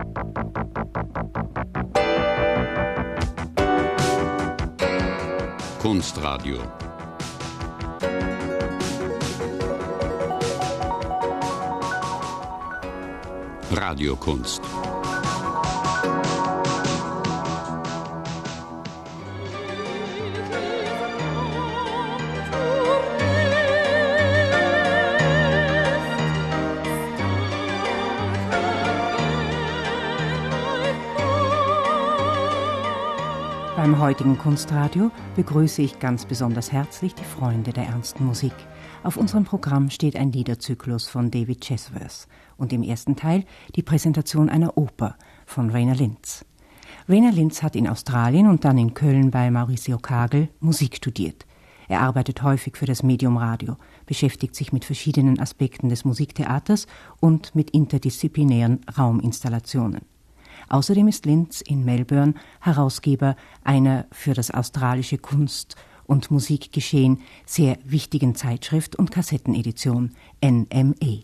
Kunstradio. Radiokunst. Beim heutigen Kunstradio begrüße ich ganz besonders herzlich die Freunde der ernsten Musik. Auf unserem Programm steht ein Liederzyklus von David Chesworth und im ersten Teil die Präsentation einer Oper von Rainer Linz. Rainer Linz hat in Australien und dann in Köln bei Mauricio Kagel Musik studiert. Er arbeitet häufig für das Medium Radio, beschäftigt sich mit verschiedenen Aspekten des Musiktheaters und mit interdisziplinären Rauminstallationen. Außerdem ist Linz in Melbourne Herausgeber einer für das australische Kunst- und Musikgeschehen sehr wichtigen Zeitschrift und Kassettenedition NME.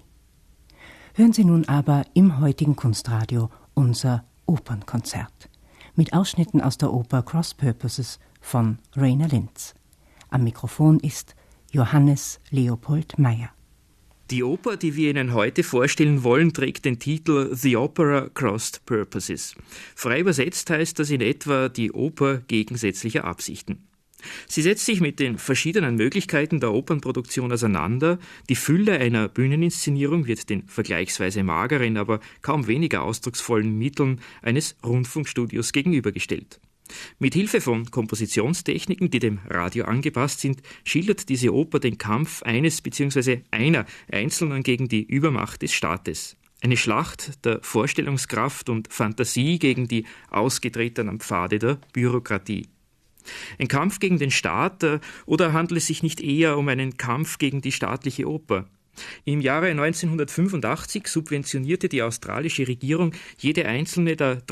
Hören Sie nun aber im heutigen Kunstradio unser Opernkonzert mit Ausschnitten aus der Oper Cross Purposes von Rainer Linz. Am Mikrofon ist Johannes Leopold Meyer. Die Oper, die wir Ihnen heute vorstellen wollen, trägt den Titel The Opera Crossed Purposes. Frei übersetzt heißt das in etwa die Oper gegensätzlicher Absichten. Sie setzt sich mit den verschiedenen Möglichkeiten der Opernproduktion auseinander. Die Fülle einer Bühneninszenierung wird den vergleichsweise mageren, aber kaum weniger ausdrucksvollen Mitteln eines Rundfunkstudios gegenübergestellt. Mit Hilfe von Kompositionstechniken, die dem Radio angepasst sind, schildert diese Oper den Kampf eines bzw. einer Einzelnen gegen die Übermacht des Staates. Eine Schlacht der Vorstellungskraft und Fantasie gegen die ausgetretenen Pfade der Bürokratie. Ein Kampf gegen den Staat, oder handelt es sich nicht eher um einen Kampf gegen die staatliche Oper? Im Jahre 1985 subventionierte die australische Regierung jede einzelne der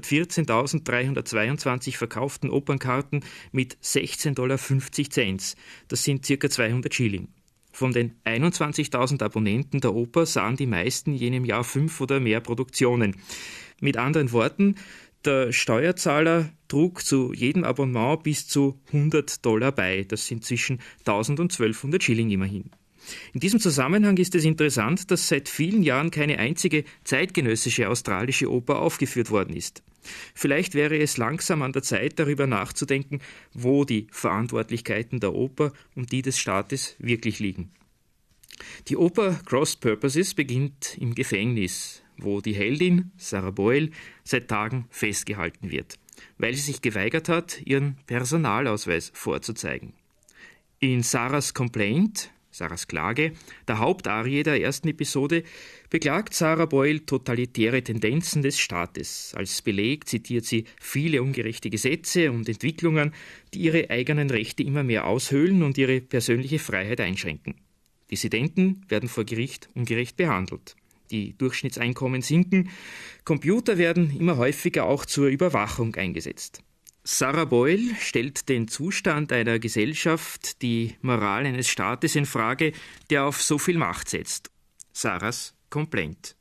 314.322 verkauften Opernkarten mit $16,50. Das sind ca. 200 Schilling. Von den 21.000 Abonnenten der Oper sahen die meisten in jenem Jahr 5 oder mehr Produktionen. Mit anderen Worten, der Steuerzahler trug zu jedem Abonnement bis zu $100 bei. Das sind zwischen 1.000 und 1.200 Schilling immerhin. In diesem Zusammenhang ist es interessant, dass seit vielen Jahren keine einzige zeitgenössische australische Oper aufgeführt worden ist. Vielleicht wäre es langsam an der Zeit, darüber nachzudenken, wo die Verantwortlichkeiten der Oper und die des Staates wirklich liegen. Die Oper Crossed Purposes beginnt im Gefängnis, wo die Heldin, Sarah Boyle, seit Tagen festgehalten wird, weil sie sich geweigert hat, ihren Personalausweis vorzuzeigen. In Sarahs Complaint, Sarahs Klage, der Hauptarie der ersten Episode, beklagt Sarah Boyle totalitäre Tendenzen des Staates. Als Beleg zitiert sie viele ungerechte Gesetze und Entwicklungen, die ihre eigenen Rechte immer mehr aushöhlen und ihre persönliche Freiheit einschränken. Dissidenten werden vor Gericht ungerecht behandelt. Die Durchschnittseinkommen sinken, Computer werden immer häufiger auch zur Überwachung eingesetzt. Sarah Boyle stellt den Zustand einer Gesellschaft, die Moral eines Staates in Frage, der auf so viel Macht setzt. Sarahs Complaint.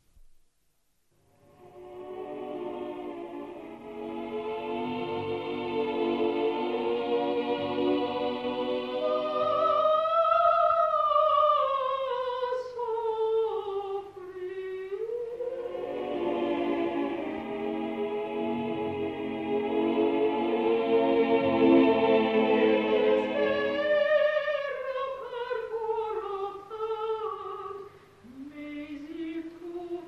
Thank you.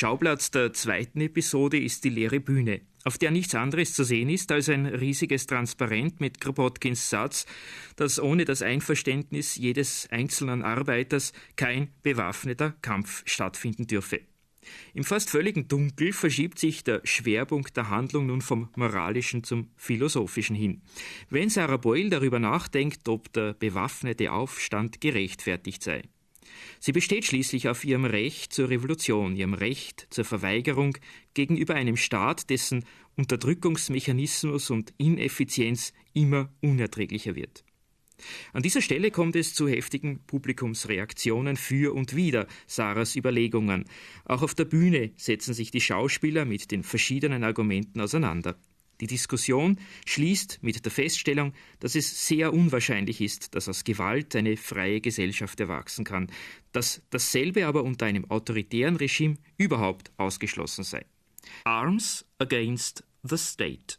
Schauplatz der zweiten Episode ist die leere Bühne, auf der nichts anderes zu sehen ist als ein riesiges Transparent mit Kropotkins Satz, dass ohne das Einverständnis jedes einzelnen Arbeiters kein bewaffneter Kampf stattfinden dürfe. Im fast völligen Dunkel verschiebt sich der Schwerpunkt der Handlung nun vom Moralischen zum Philosophischen hin. Wenn Sarah Boyle darüber nachdenkt, ob der bewaffnete Aufstand gerechtfertigt sei. Sie besteht schließlich auf ihrem Recht zur Revolution, ihrem Recht zur Verweigerung gegenüber einem Staat, dessen Unterdrückungsmechanismus und Ineffizienz immer unerträglicher wird. An dieser Stelle kommt es zu heftigen Publikumsreaktionen für und wider Sarahs Überlegungen. Auch auf der Bühne setzen sich die Schauspieler mit den verschiedenen Argumenten auseinander. Die Diskussion schließt mit der Feststellung, dass es sehr unwahrscheinlich ist, dass aus Gewalt eine freie Gesellschaft erwachsen kann, dass dasselbe aber unter einem autoritären Regime überhaupt ausgeschlossen sei. Arms against the State.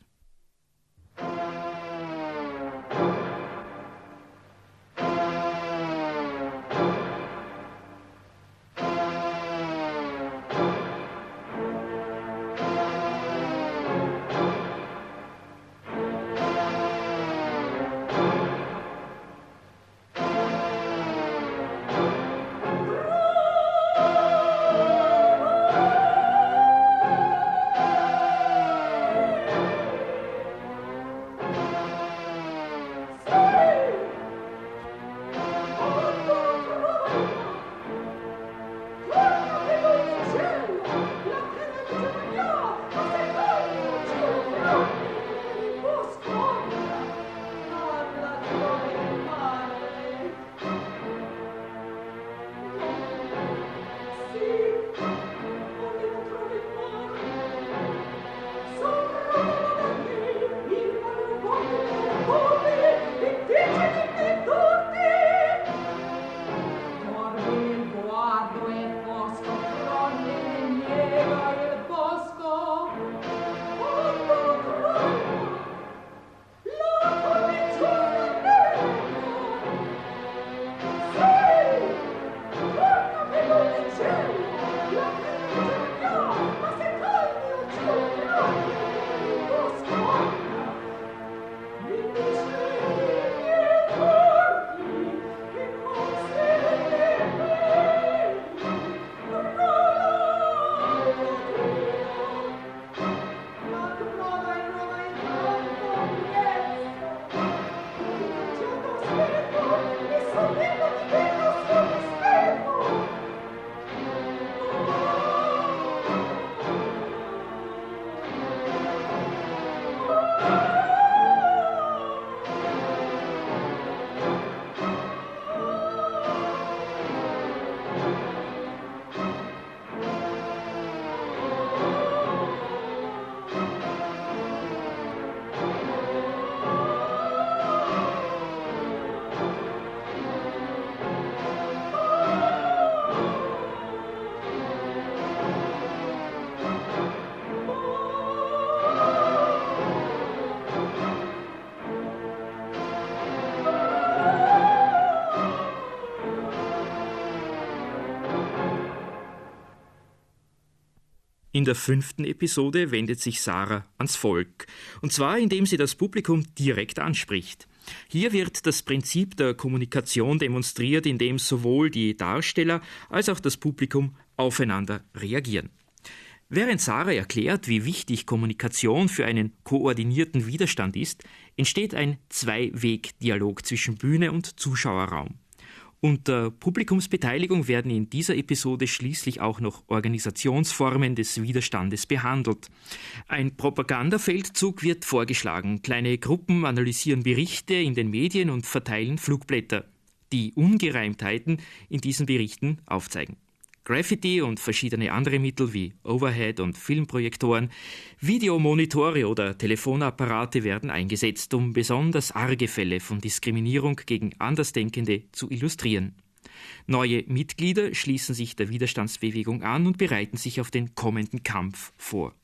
In der 5. Episode wendet sich Sarah ans Volk, und zwar indem sie das Publikum direkt anspricht. Hier wird das Prinzip der Kommunikation demonstriert, indem sowohl die Darsteller als auch das Publikum aufeinander reagieren. Während Sarah erklärt, wie wichtig Kommunikation für einen koordinierten Widerstand ist, entsteht ein Zwei-Weg-Dialog zwischen Bühne und Zuschauerraum. Unter Publikumsbeteiligung werden in dieser Episode schließlich auch noch Organisationsformen des Widerstandes behandelt. Ein Propagandafeldzug wird vorgeschlagen. Kleine Gruppen analysieren Berichte in den Medien und verteilen Flugblätter, die Ungereimtheiten in diesen Berichten aufzeigen. Graffiti und verschiedene andere Mittel wie Overhead- und Filmprojektoren, Videomonitore oder Telefonapparate werden eingesetzt, um besonders arge Fälle von Diskriminierung gegen Andersdenkende zu illustrieren. Neue Mitglieder schließen sich der Widerstandsbewegung an und bereiten sich auf den kommenden Kampf vor.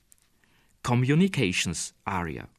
Communications Aria.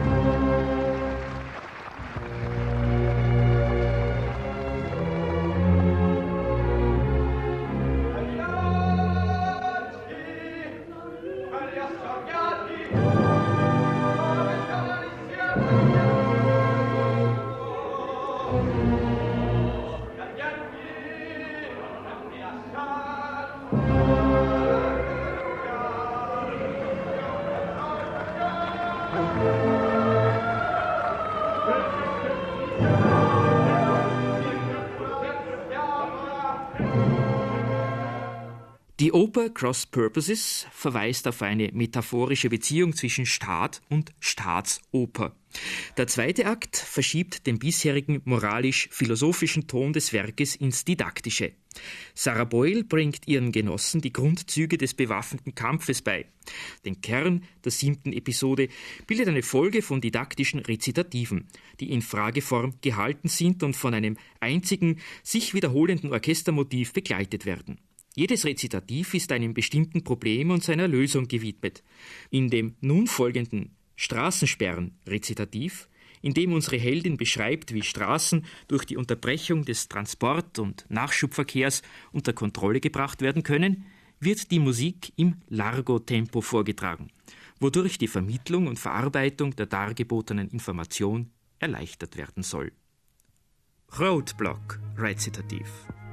Die Oper Cross Purposes verweist auf eine metaphorische Beziehung zwischen Staat und Staatsoper. Der zweite Akt verschiebt den bisherigen moralisch-philosophischen Ton des Werkes ins Didaktische. Sarah Boyle bringt ihren Genossen die Grundzüge des bewaffneten Kampfes bei. Den Kern der 7. Episode bildet eine Folge von didaktischen Rezitativen, die in Frageform gehalten sind und von einem einzigen, sich wiederholenden Orchestermotiv begleitet werden. Jedes Rezitativ ist einem bestimmten Problem und seiner Lösung gewidmet. In dem nun folgenden Straßensperren-Rezitativ, in dem unsere Heldin beschreibt, wie Straßen durch die Unterbrechung des Transport- und Nachschubverkehrs unter Kontrolle gebracht werden können, wird die Musik im Largo-Tempo vorgetragen, wodurch die Vermittlung und Verarbeitung der dargebotenen Information erleichtert werden soll. Roadblock-Rezitativ.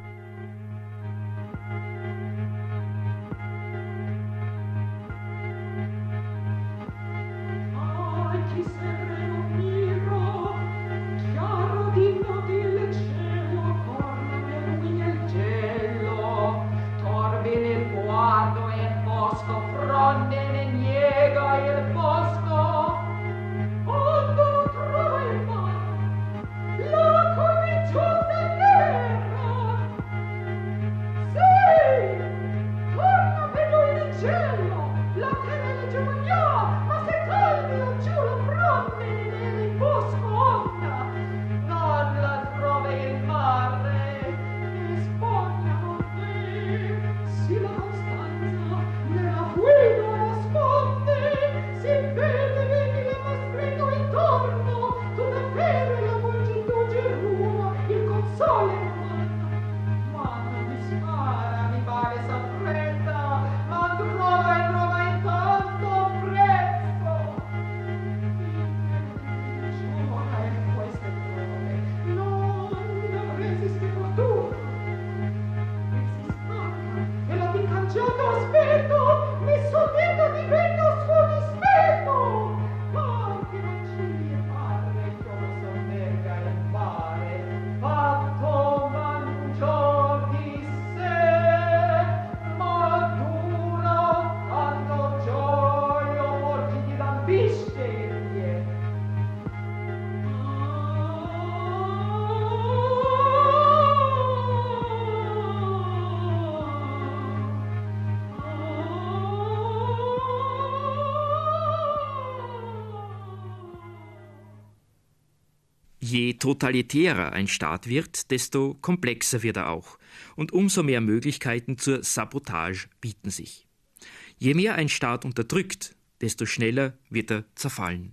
Je totalitärer ein Staat wird, desto komplexer wird er auch und umso mehr Möglichkeiten zur Sabotage bieten sich. Je mehr ein Staat unterdrückt, desto schneller wird er zerfallen.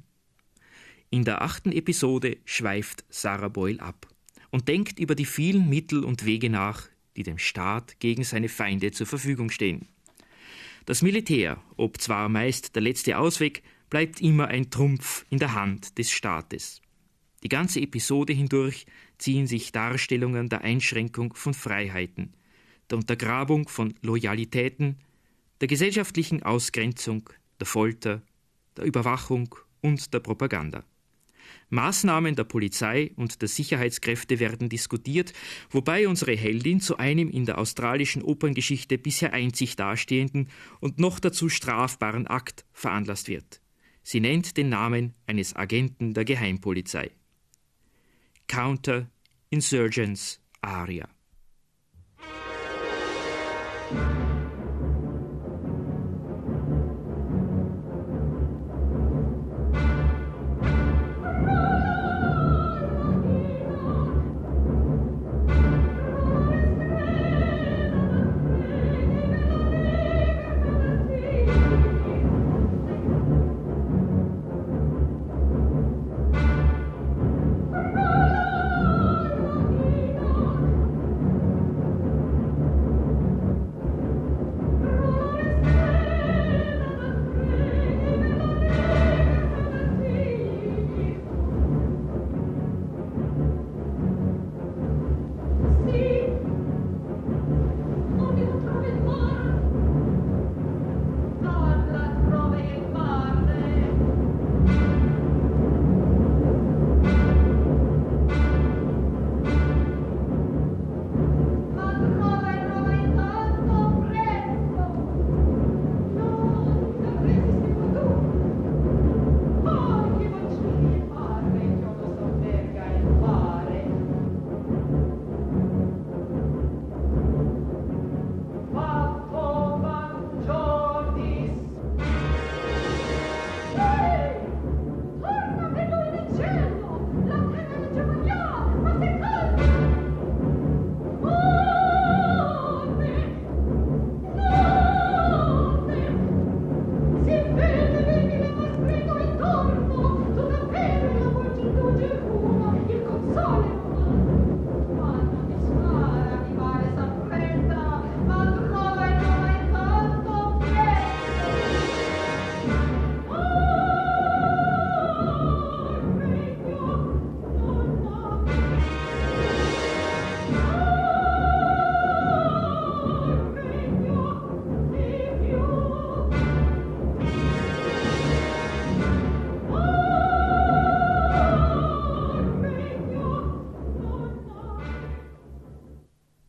In der 8. Episode schweift Sarah Boyle ab und denkt über die vielen Mittel und Wege nach, die dem Staat gegen seine Feinde zur Verfügung stehen. Das Militär, ob zwar meist der letzte Ausweg, bleibt immer ein Trumpf in der Hand des Staates. Die ganze Episode hindurch ziehen sich Darstellungen der Einschränkung von Freiheiten, der Untergrabung von Loyalitäten, der gesellschaftlichen Ausgrenzung, der Folter, der Überwachung und der Propaganda. Maßnahmen der Polizei und der Sicherheitskräfte werden diskutiert, wobei unsere Heldin zu einem in der australischen Operngeschichte bisher einzig dastehenden und noch dazu strafbaren Akt veranlasst wird. Sie nennt den Namen eines Agenten der Geheimpolizei. Counter-Insurgents Aria.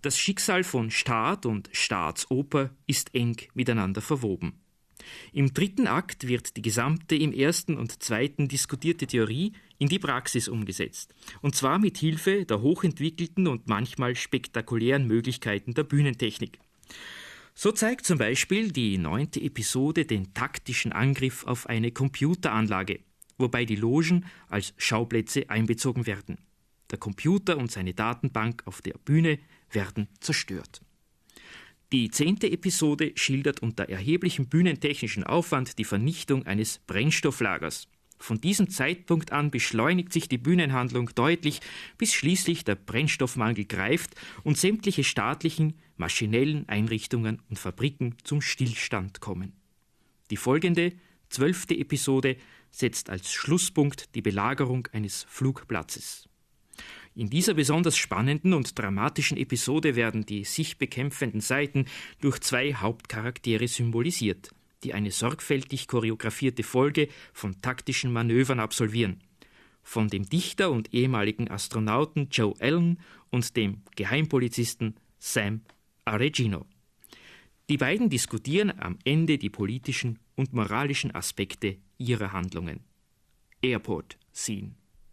Das Schicksal von Staat und Staatsoper ist eng miteinander verwoben. Im dritten Akt wird die gesamte im ersten und zweiten diskutierte Theorie in die Praxis umgesetzt, und zwar mit Hilfe der hochentwickelten und manchmal spektakulären Möglichkeiten der Bühnentechnik. So zeigt zum Beispiel die 9. Episode den taktischen Angriff auf eine Computeranlage, wobei die Logen als Schauplätze einbezogen werden. Der Computer und seine Datenbank auf der Bühne werden zerstört. Die 10. Episode schildert unter erheblichem bühnentechnischen Aufwand die Vernichtung eines Brennstofflagers. Von diesem Zeitpunkt an beschleunigt sich die Bühnenhandlung deutlich, bis schließlich der Brennstoffmangel greift und sämtliche staatlichen, maschinellen Einrichtungen und Fabriken zum Stillstand kommen. Die folgende, 12. Episode setzt als Schlusspunkt die Belagerung eines Flugplatzes. In dieser besonders spannenden und dramatischen Episode werden die sich bekämpfenden Seiten durch 2 Hauptcharaktere symbolisiert, die eine sorgfältig choreografierte Folge von taktischen Manövern absolvieren. Von dem Dichter und ehemaligen Astronauten Joe Allen und dem Geheimpolizisten Sam Aregino. Die beiden diskutieren am Ende die politischen und moralischen Aspekte ihrer Handlungen. Airport Scene.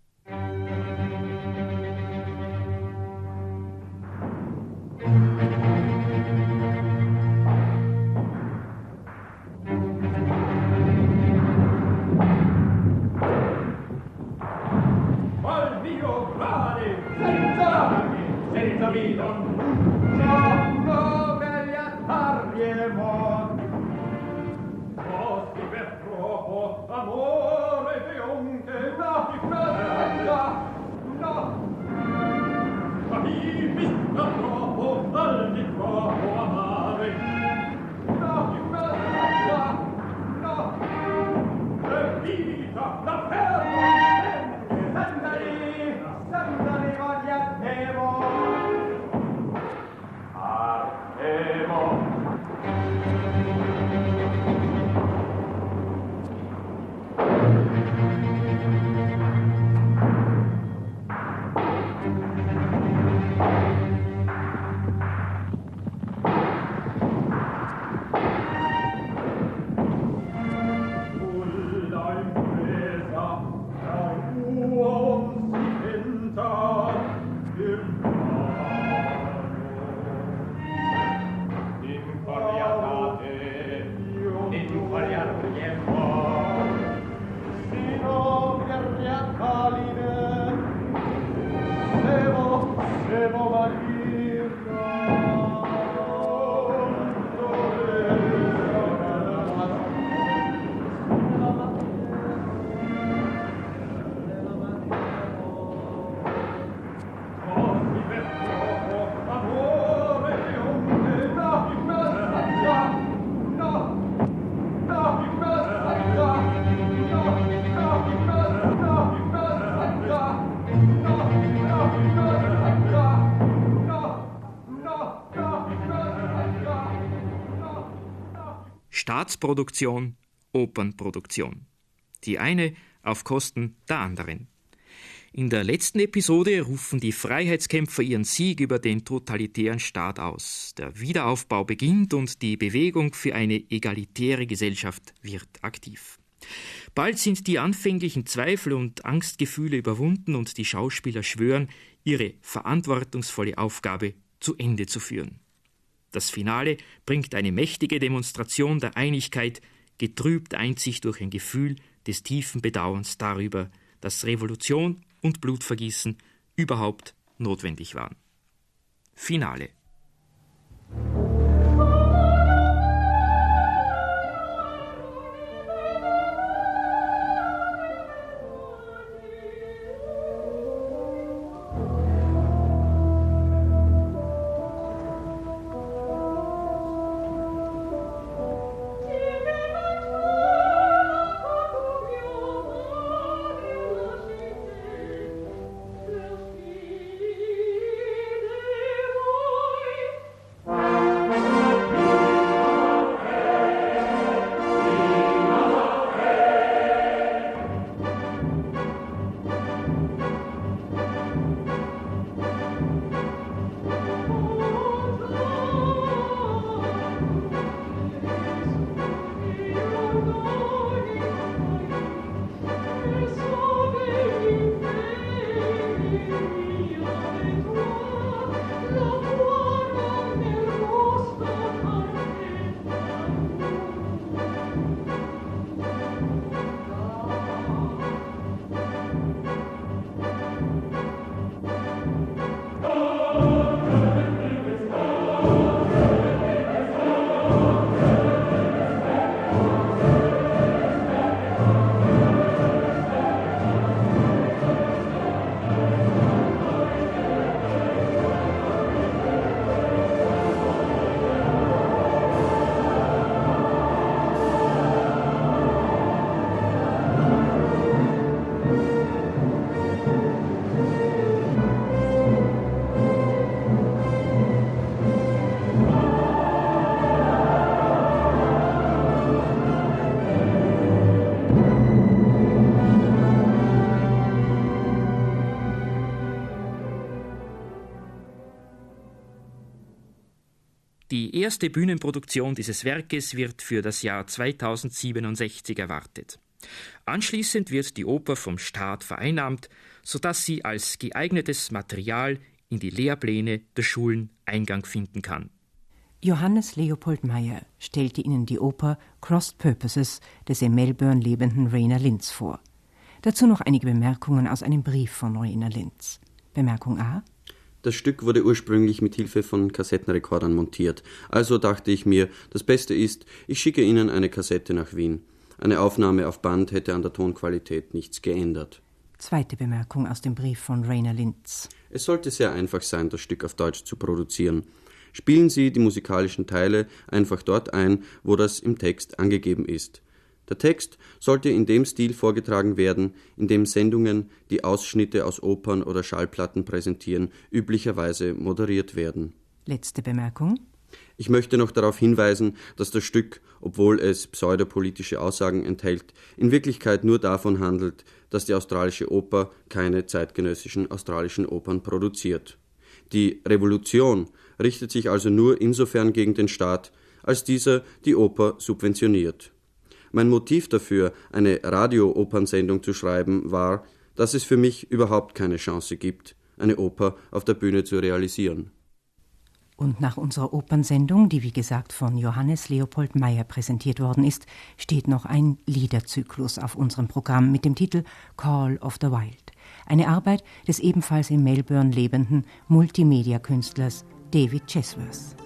Staatsproduktion, Opernproduktion. Die eine auf Kosten der anderen. In der letzten Episode rufen die Freiheitskämpfer ihren Sieg über den totalitären Staat aus. Der Wiederaufbau beginnt und die Bewegung für eine egalitäre Gesellschaft wird aktiv. Bald sind die anfänglichen Zweifel und Angstgefühle überwunden und die Schauspieler schwören, ihre verantwortungsvolle Aufgabe zu Ende zu führen. Das Finale bringt eine mächtige Demonstration der Einigkeit, getrübt einzig durch ein Gefühl des tiefen Bedauerns darüber, dass Revolution und Blutvergießen überhaupt notwendig waren. Finale. Oh, Die erste Bühnenproduktion dieses Werkes wird für das Jahr 2067 erwartet. Anschließend wird die Oper vom Staat vereinnahmt, sodass sie als geeignetes Material in die Lehrpläne der Schulen Eingang finden kann. Johannes Leopold Meyer stellte Ihnen die Oper Crossed Purposes des in Melbourne lebenden Rainer Linz vor. Dazu noch einige Bemerkungen aus einem Brief von Rainer Linz. Bemerkung A: Das Stück wurde ursprünglich mit Hilfe von Kassettenrekordern montiert. Also dachte ich mir, das Beste ist, ich schicke Ihnen eine Kassette nach Wien. Eine Aufnahme auf Band hätte an der Tonqualität nichts geändert. Zweite Bemerkung aus dem Brief von Rainer Linz. Es sollte sehr einfach sein, das Stück auf Deutsch zu produzieren. Spielen Sie die musikalischen Teile einfach dort ein, wo das im Text angegeben ist. Der Text sollte in dem Stil vorgetragen werden, in dem Sendungen, die Ausschnitte aus Opern oder Schallplatten präsentieren, üblicherweise moderiert werden. Letzte Bemerkung. Ich möchte noch darauf hinweisen, dass das Stück, obwohl es pseudopolitische Aussagen enthält, in Wirklichkeit nur davon handelt, dass die australische Oper keine zeitgenössischen australischen Opern produziert. Die Revolution richtet sich also nur insofern gegen den Staat, als dieser die Oper subventioniert. Mein Motiv dafür, eine Radio-Opernsendung zu schreiben, war, dass es für mich überhaupt keine Chance gibt, eine Oper auf der Bühne zu realisieren. Und nach unserer Opernsendung, die wie gesagt von Johannes Leopold Meyer präsentiert worden ist, steht noch ein Liederzyklus auf unserem Programm mit dem Titel Call of the Wild. Eine Arbeit des ebenfalls in Melbourne lebenden Multimedia-Künstlers David Chesworth.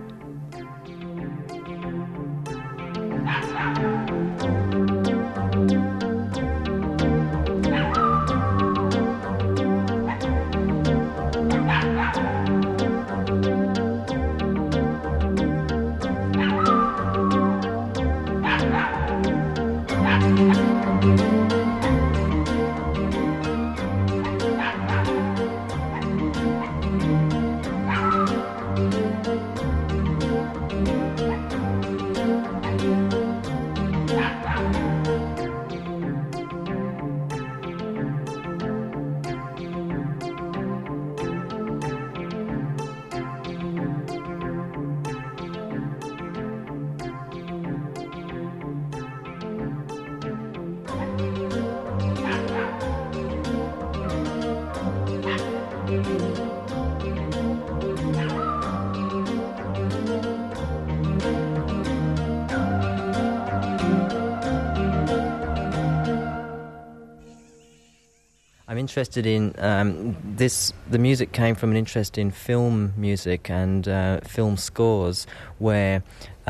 I'm interested in this. The music came from an interest in film music and film scores, where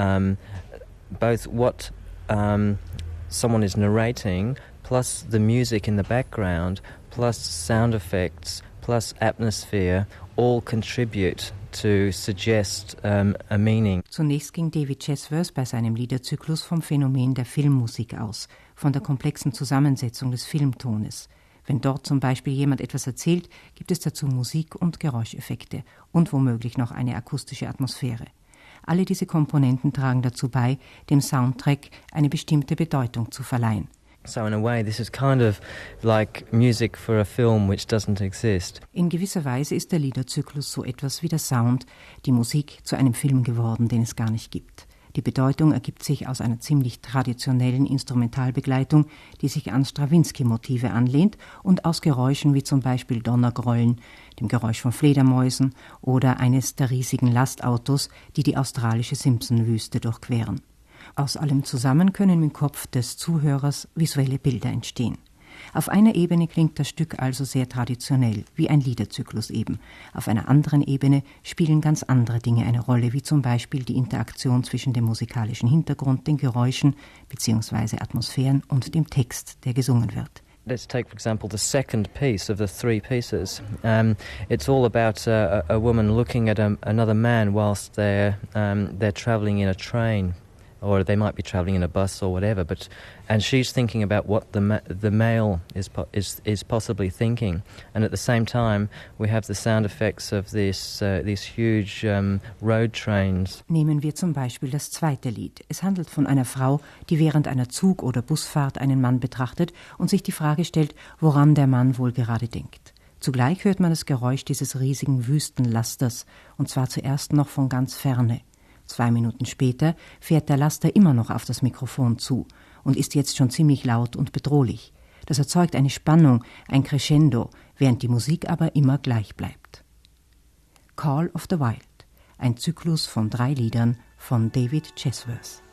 both what someone is narrating, plus the music in the background, plus sound effects, plus atmosphere, all contribute to suggest a meaning. Zunächst ging David Chesworth bei seinem Liederzyklus vom Phänomen der Filmmusik aus, von der komplexen Zusammensetzung des Filmtones. Wenn dort zum Beispiel jemand etwas erzählt, gibt es dazu Musik- und Geräuscheffekte und womöglich noch eine akustische Atmosphäre. Alle diese Komponenten tragen dazu bei, dem Soundtrack eine bestimmte Bedeutung zu verleihen. So in a way this is kind of like music for a film which doesn't exist. In gewisser Weise ist der Liederzyklus so etwas wie der Sound, die Musik zu einem Film geworden, den es gar nicht gibt. Die Bedeutung ergibt sich aus einer ziemlich traditionellen Instrumentalbegleitung, die sich an Strawinsky-Motive anlehnt, und aus Geräuschen wie zum Beispiel Donnergrollen, dem Geräusch von Fledermäusen oder eines der riesigen Lastautos, die die australische Simpson-Wüste durchqueren. Aus allem zusammen können im Kopf des Zuhörers visuelle Bilder entstehen. Auf einer Ebene klingt das Stück also sehr traditionell, wie ein Liederzyklus eben. Auf einer anderen Ebene spielen ganz andere Dinge eine Rolle, wie zum Beispiel die Interaktion zwischen dem musikalischen Hintergrund, den Geräuschen bzw. Atmosphären und dem Text, der gesungen wird. Let's take, for example, the second piece of the three pieces. It's all about a woman looking at another man whilst they're travelling in a train. Or they might be travelling in a bus or whatever, and she's thinking about what the male is possibly thinking, and at the same time we have the sound effects of these huge road trains. Nehmen wir zum Beispiel das zweite Lied. Es handelt von einer Frau, die während einer Zug- oder Busfahrt einen Mann betrachtet und sich die Frage stellt, woran der Mann wohl gerade denkt. Zugleich hört man das Geräusch dieses riesigen Wüstenlasters, und zwar zuerst noch von ganz ferne. 2 Minuten später fährt der Laster immer noch auf das Mikrofon zu und ist jetzt schon ziemlich laut und bedrohlich. Das erzeugt eine Spannung, ein Crescendo, während die Musik aber immer gleich bleibt. Call of the Wild, ein Zyklus von 3 Liedern von David Chesworth.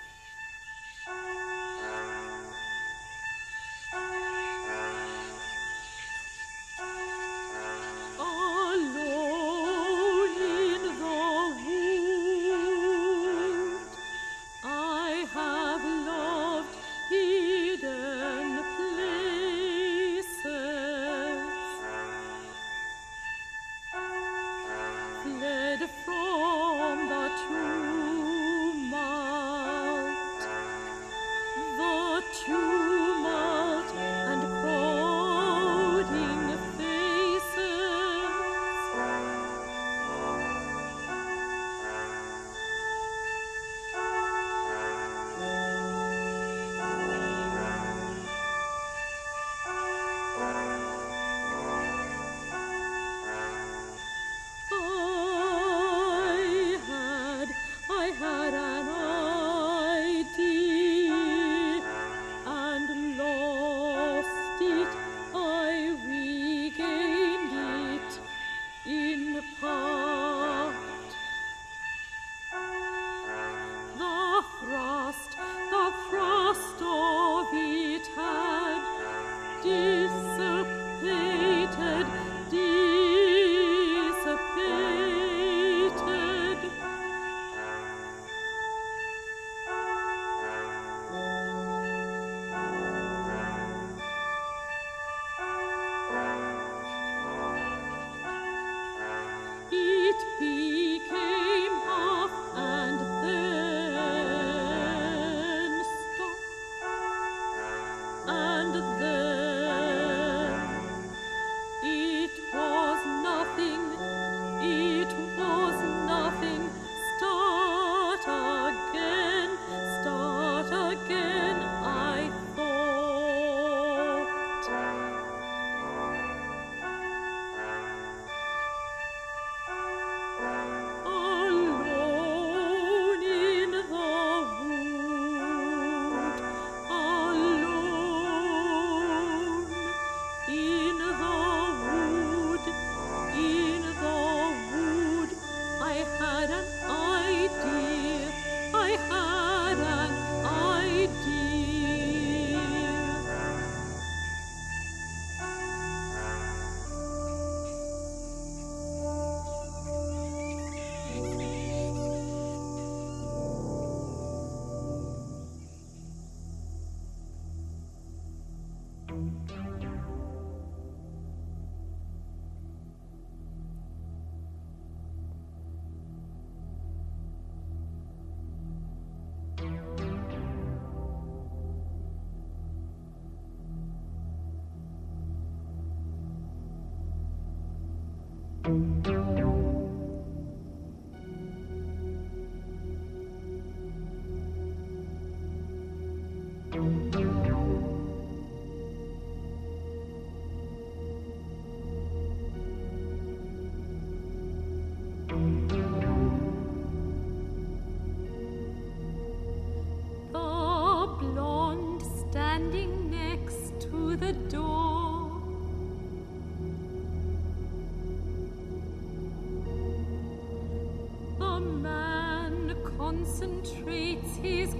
Concentrates his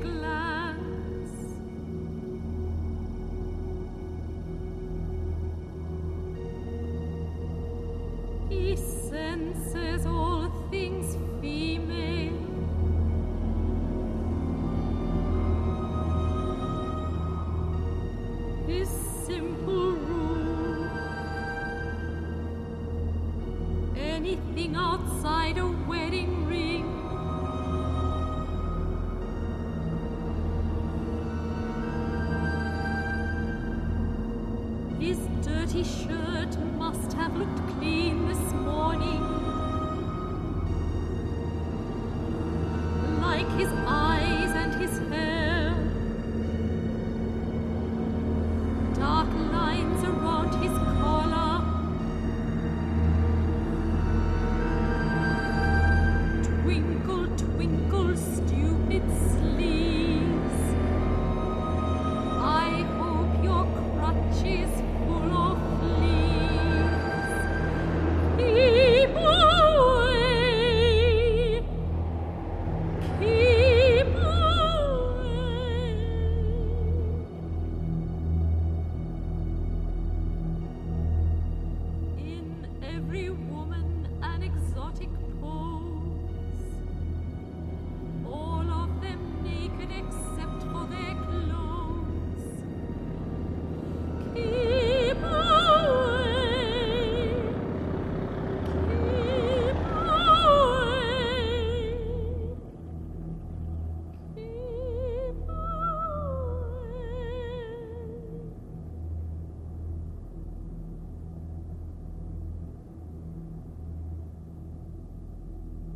glance. He senses all things female. His simple rule: anything outside a wedding ring his dirty shirt must have looked clean this morning, like his eyes and his hair. Dark lines around his collar, twinkle, twinkle. every woman an exotic pose. All of them naked except for their clothes. Keep away, keep away, keep away.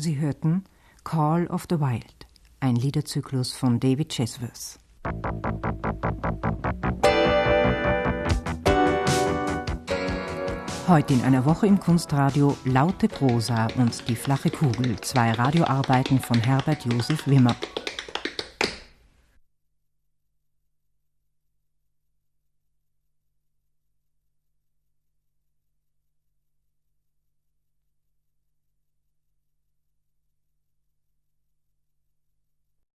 Sie hörten Call of the Wild, ein Liederzyklus von David Chesworth. Heute in einer Woche im Kunstradio Laute Prosa und Die flache Kugel, 2 Radioarbeiten von Herbert Josef Wimmer.